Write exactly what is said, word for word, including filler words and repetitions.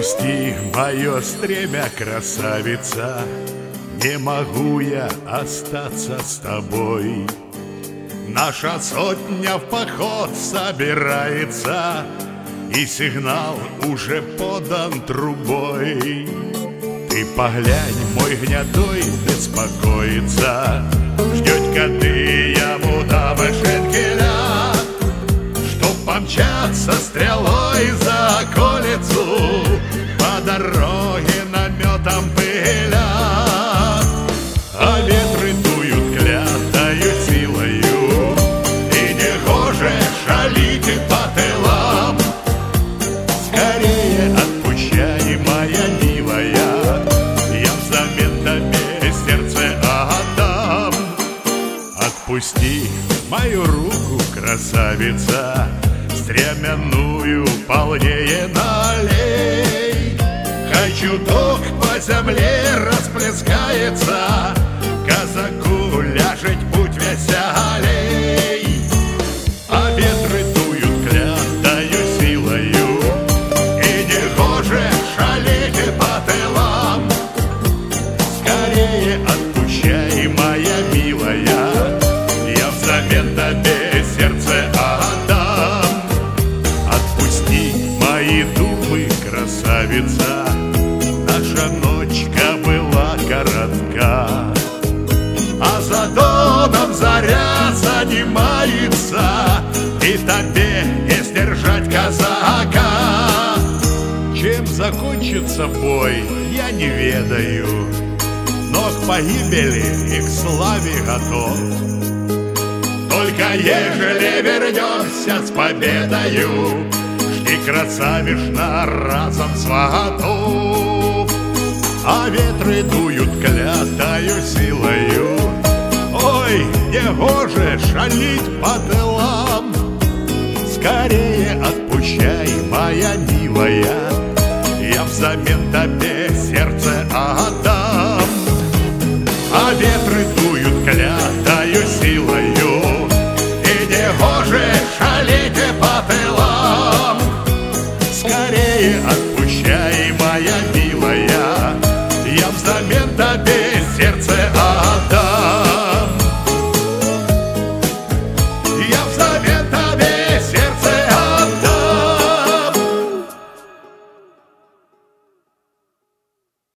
Отпусти мое стремя, красавица, не могу я остаться с тобой. Наша сотня в поход собирается, и сигнал уже подан трубой. Ты поглянь, мой гнедой беспокоится, ждет коты ему дамы шенкеля, чтоб помчаться стрелой за околицу, по дороге наметом пыля. А ветры дуют клятою силою, и не гоже шалить по тылам. Скорее отпущай, моя милая, я взамен тебе сердце отдам. Отпусти мою руку, красавица, стременную полнее налей. Хочу ток по земле расплескается, казаку ляжет путь веселей. А ветры дуют клятою силою, и не гоже шалить по тылам. Скорее отпущай, моя милая, я взамен тебе сердце отдам. Отпусти мои думы, красавица, наша ночка была коротка, а за домом заря занимается, и тебе не сдержать казака. Чем закончится бой, я не ведаю, но к погибели и к славе готов. Только ежели вернемся с победою, жди, красавишна, разом сватов. А ветры дуют клятою силою, ой, не гоже шалить по тылам. Скорее отпущай, моя милая, я взамен тебе сердце отдам. А ветры дуют клятою силою, и не гоже шалить по тылам. Скорее отпущай, моя милая, я взамен тебе сердце отдам.